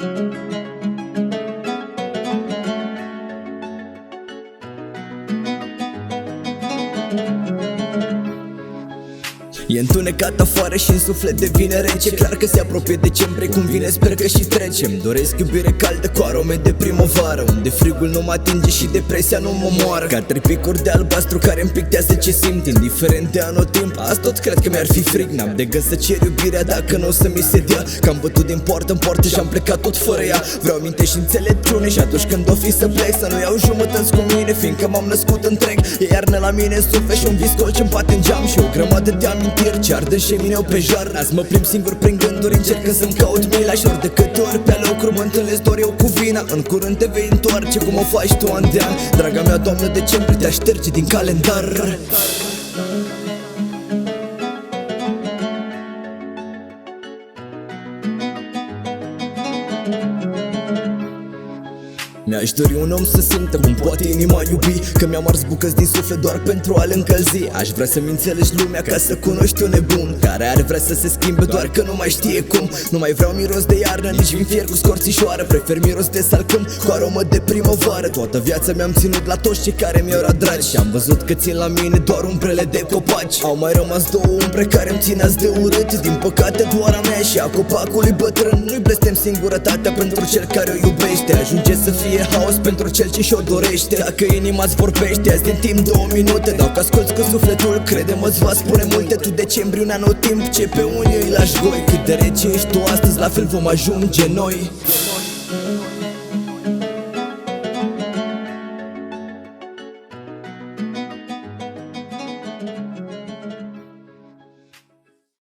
E întunecat afară și în suflet devine rece. Clar că se apropie decembrie, cum vine sper că și trecem. Doresc iubire caldă cu arome de primăvară, unde frigul nu mă atinge și depresia nu mă moară. Ca trei picuri de albastru care îmi pictează ce simt, indiferent de anotimp. Azi tot cred că mi-ar fi frig, n-am de gând să cer iubirea dacă nu o să mi se dea. Că am bătut din poartă în poartă și am plecat tot fără ea. Vreau minte și înțelepciune și atunci când o fi să plec, să nu iau jumătăți cu mine, fiindcă m-am născut întreg. E iarnă la mine în suflet și un viscol ce-mi bate în geam și o grămadă de amintiri ce ardă și mine pe jar. Azi mă plimb singur prin gânduri, încercând să-mi caut mila și ori de câte ori pe lucru mă întâlnesc doar eu cu vina. În curând te vei întoarce cum o faci tu an de an. Draga mea doamnă, decembrie te-aș șterge din calendar. Mi-aș dori un om să simtă cum poate inima iubi, că mi-am ars bucăți din suflet doar pentru a-l încălzi. Aș vrea să-mi înțelegi lumea ca să cunoști un nebun care ar vrea să se schimbe doar că nu mai știe cum. Nu mai vreau miros de iarnă, nici vin fier cu scorțișoară. Prefer miros de salcâm cu aromă de primăvară. Toată viața mi-am ținut la toți cei care mi-au dragi și am văzut că țin la mine doar umbrele de copaci. Au mai rămas două umbre care îmi țin azi de urât, din păcate doar a mea și a copacului bătrân. Nu-i blestem singurătatea pentru cel care o iubește, ajunge să fie haos pentru cel ce și-o dorește. Dacă inima-ți vorbește azi din timp 2 minute, dacă asculți cu sufletul, crede-mă, îți va spune multe. Tu decembrie un anotimp ce pe unii îi lași goi. Cât de rece ești tu astăzi, la fel vom ajunge noi.